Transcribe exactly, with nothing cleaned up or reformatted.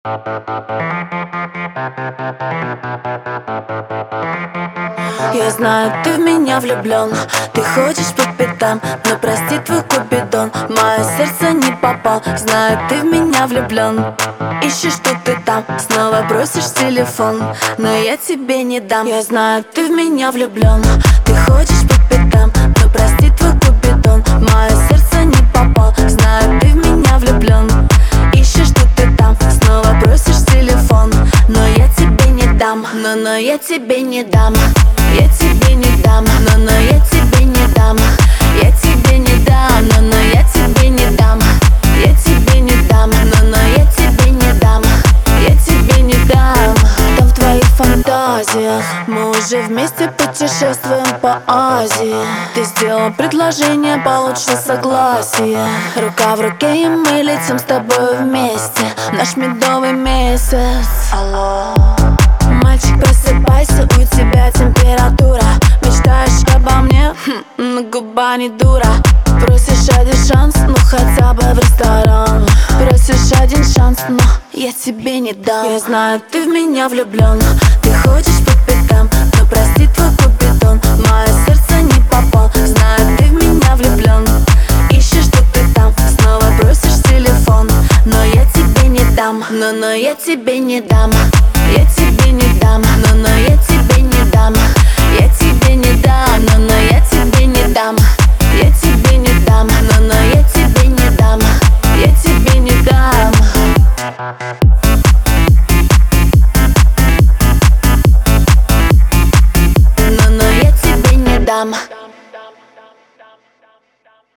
Я знаю, ты в меня влюблен, ты ходишь по пятам, но прости твой купидон, в мое сердце не попал. Знаю, ты в меня влюблен, ищешь, что ты там, снова бросишь телефон, но я тебе не дам. Я знаю, ты в меня влюблен, ты ходишь по пятам, но прости твой купидон, в мое сердце не попал. Знаю, ты в меня влюблен, ищешь, что ты там, снова бросишь телефон, но я тебе не дам. Но, но я тебе не дам. Я тебе не дам, но, но я тебе не дам. Я тебе не дам, но, но я тебе не дам. Я тебе не дам, но, но я тебе не дам. Я тебе не дам. Там в твоих фантазиях мы уже вместе путешествуем по Азии. Ты сделал предложение, получил согласие. Рука в руке, и мы летим с тобой вместе. Наш медовый месяц. Алло. Мальчик, просыпайся, у тебя температура. Мечтаешь обо мне? Хм, но губа не дура. Просишь один шанс, ну хотя бы в ресторан. Просишь один шанс, но я тебе не дам. Я знаю, ты в меня влюблен, ты ходишь по пятам, но прости твой купидон, в мое сердце не попал. Знаю, ты в меня влюблен, ищешь, что ты там, снова бросишь телефон, но я тебе не дам. Но, но я тебе не дам. Я тебе не дам, но, но я тебе